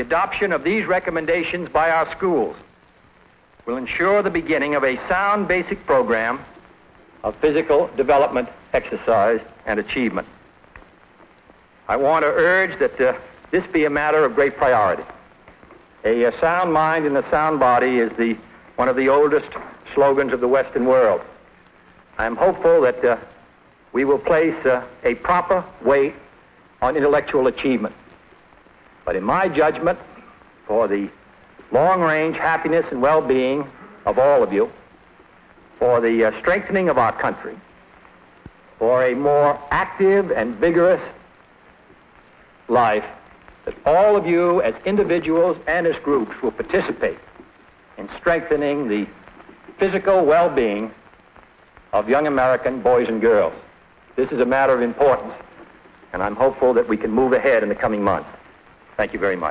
adoption of these recommendations by our schools will ensure the beginning of a sound basic program of physical development, exercise, and achievement. I want to urge that this be a matter of great priority. A sound mind and a sound body is one of the oldest slogans of the Western world. I'm hopeful that we will place a proper weight on intellectual achievement. But in my judgment, for the long-range happiness and well-being of all of you, for the strengthening of our country, for a more active and vigorous life, that all of you as individuals and as groups will participate in strengthening the physical well-being of young American boys and girls. This is a matter of importance, and I'm hopeful that we can move ahead in the coming months. Thank you very much.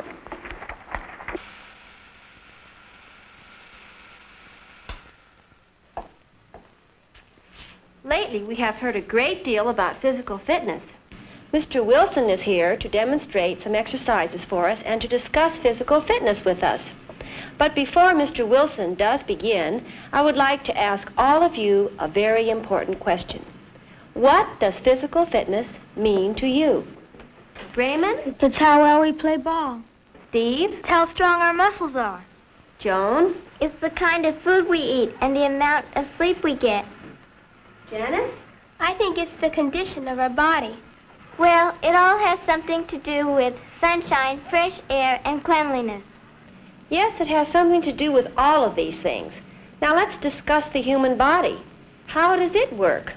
Lately, we have heard a great deal about physical fitness. Mr. Wilson is here to demonstrate some exercises for us and to discuss physical fitness with us. But before Mr. Wilson does begin, I would like to ask all of you a very important question. What does physical fitness mean to you? Raymond? It's how well we play ball. Steve? It's how strong our muscles are. Joan? It's the kind of food we eat and the amount of sleep we get. Janice? I think it's the condition of our body. Well, it all has something to do with sunshine, fresh air, and cleanliness. Yes, it has something to do with all of these things. Now let's discuss the human body. How does it work?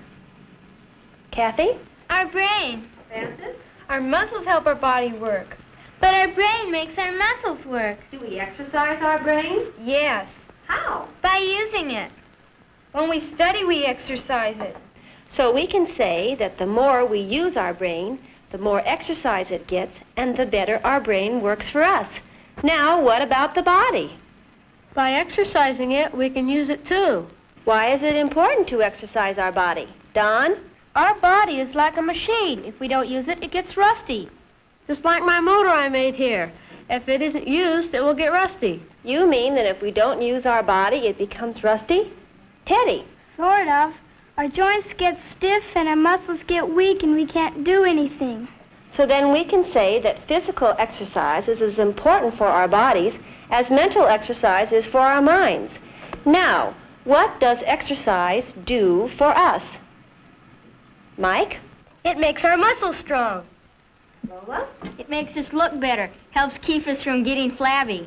Kathy? Our brain. Francis? Our muscles help our body work. But our brain makes our muscles work. Do we exercise our brain? Yes. How? By using it. When we study, we exercise it. So we can say that the more we use our brain, the more exercise it gets, and the better our brain works for us. Now, what about the body? By exercising it, we can use it too. Why is it important to exercise our body? Don? Our body is like a machine. If we don't use it, it gets rusty. Just like my motor I made here. If it isn't used, it will get rusty. You mean that if we don't use our body, it becomes rusty? Teddy? Sort of. Our joints get stiff and our muscles get weak and we can't do anything. So then we can say that physical exercise is as important for our bodies as mental exercise is for our minds. Now, what does exercise do for us? Mike? It makes our muscles strong. Lola? It makes us look better. Helps keep us from getting flabby.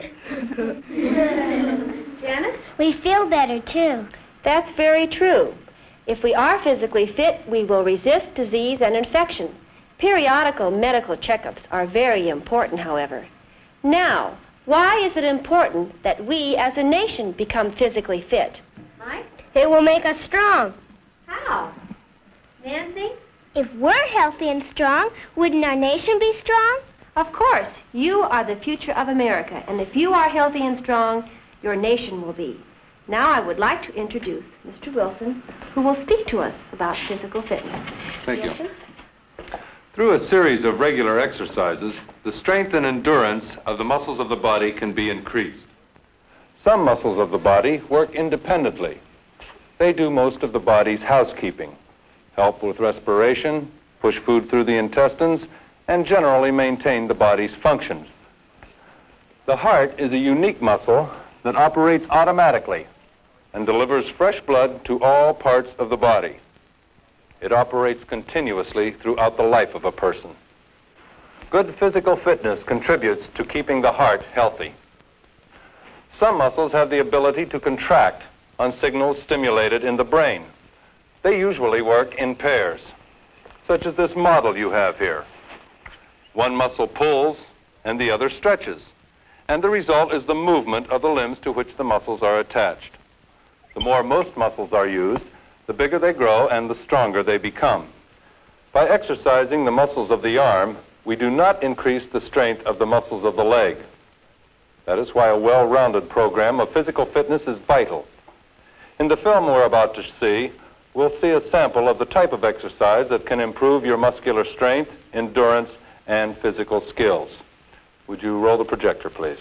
Janice? We feel better, too. That's very true. If we are physically fit, we will resist disease and infection. Periodical medical checkups are very important, however. Now, why is it important that we as a nation become physically fit? Mike? It will make us strong. How? Nancy? If we're healthy and strong, wouldn't our nation be strong? Of course. You are the future of America, and if you are healthy and strong, your nation will be. Now I would like to introduce Mr. Wilson, who will speak to us about physical fitness. Thank you. Through a series of regular exercises, the strength and endurance of the muscles of the body can be increased. Some muscles of the body work independently. They do most of the body's housekeeping, help with respiration, push food through the intestines, and generally maintain the body's functions. The heart is a unique muscle that operates automatically and delivers fresh blood to all parts of the body. It operates continuously throughout the life of a person. Good physical fitness contributes to keeping the heart healthy. Some muscles have the ability to contract on signals stimulated in the brain. They usually work in pairs, such as this model you have here. One muscle pulls and the other stretches, and the result is the movement of the limbs to which the muscles are attached. The more most muscles are used, the bigger they grow and the stronger they become. By exercising the muscles of the arm, we do not increase the strength of the muscles of the leg. That is why a well-rounded program of physical fitness is vital. In the film we're about to see, we'll see a sample of the type of exercise that can improve your muscular strength, endurance, and physical skills. Would you roll the projector, please?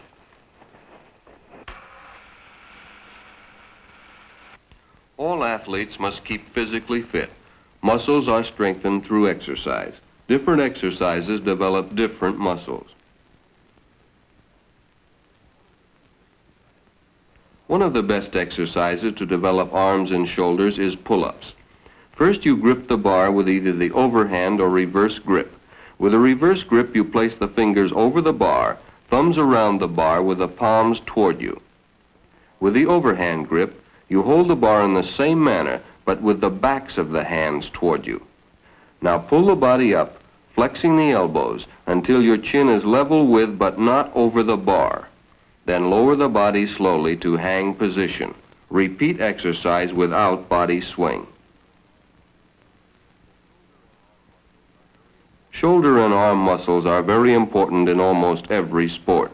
All athletes must keep physically fit. Muscles are strengthened through exercise. Different exercises develop different muscles. One of the best exercises to develop arms and shoulders is pull-ups. First, you grip the bar with either the overhand or reverse grip. With a reverse grip, you place the fingers over the bar, thumbs around the bar with the palms toward you. With the overhand grip, you hold the bar in the same manner, but with the backs of the hands toward you. Now pull the body up, flexing the elbows until your chin is level with but not over the bar. Then lower the body slowly to hang position. Repeat exercise without body swing. Shoulder and arm muscles are very important in almost every sport.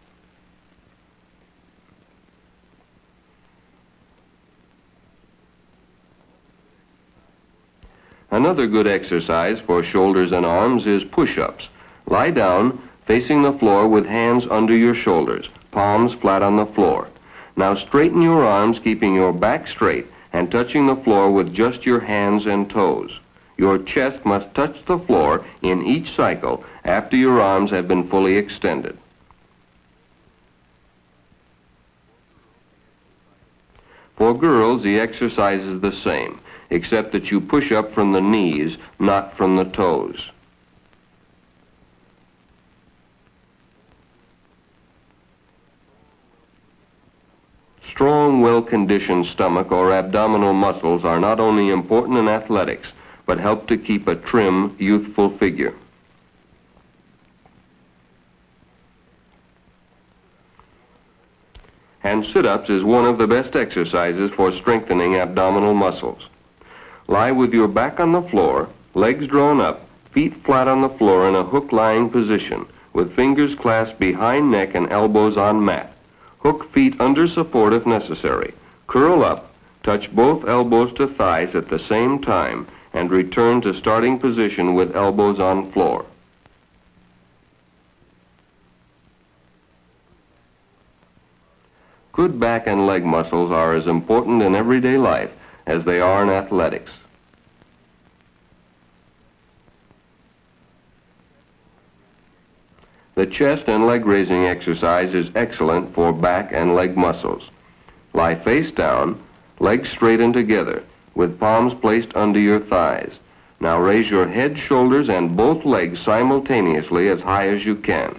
Another good exercise for shoulders and arms is push-ups. Lie down, facing the floor with hands under your shoulders, palms flat on the floor. Now straighten your arms, keeping your back straight and touching the floor with just your hands and toes. Your chest must touch the floor in each cycle after your arms have been fully extended. For girls, the exercise is the same, except that you push up from the knees, not from the toes. Strong, well-conditioned stomach or abdominal muscles are not only important in athletics, but help to keep a trim, youthful figure. And sit-ups is one of the best exercises for strengthening abdominal muscles. Lie with your back on the floor, legs drawn up, feet flat on the floor in a hook-lying position, with fingers clasped behind neck and elbows on mat. Hook feet under support if necessary. Curl up, touch both elbows to thighs at the same time, and return to starting position with elbows on floor. Good back and leg muscles are as important in everyday life as they are in athletics. The chest and leg raising exercise is excellent for back and leg muscles. Lie face down, legs straight and together, with palms placed under your thighs. Now raise your head, shoulders, and both legs simultaneously as high as you can.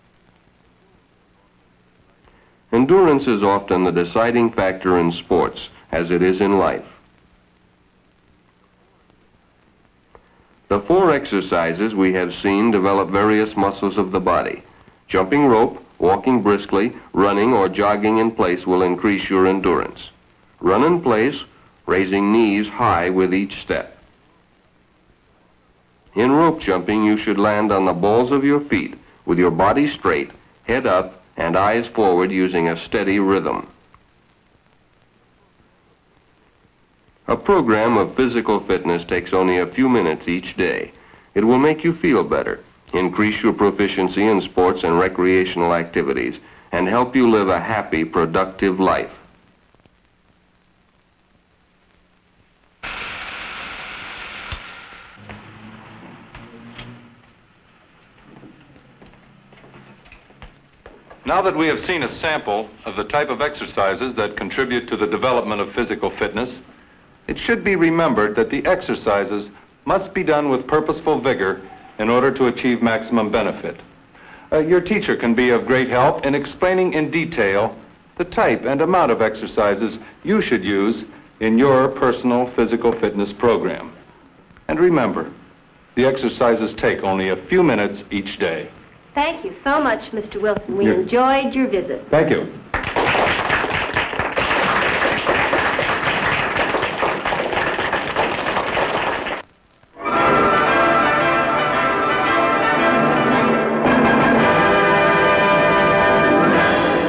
Endurance is often the deciding factor in sports, as it is in life. The 4 exercises we have seen develop various muscles of the body. Jumping rope, walking briskly, running or jogging in place will increase your endurance. Run in place, raising knees high with each step. In rope jumping, you should land on the balls of your feet with your body straight, head up, and eyes forward using a steady rhythm. A program of physical fitness takes only a few minutes each day. It will make you feel better, increase your proficiency in sports and recreational activities, and help you live a happy, productive life. Now that we have seen a sample of the type of exercises that contribute to the development of physical fitness, it should be remembered that the exercises must be done with purposeful vigor in order to achieve maximum benefit. Your teacher can be of great help in explaining in detail the type and amount of exercises you should use in your personal physical fitness program. And remember, the exercises take only a few minutes each day. Thank you so much, Mr. Wilson. We enjoyed your visit. Thank you.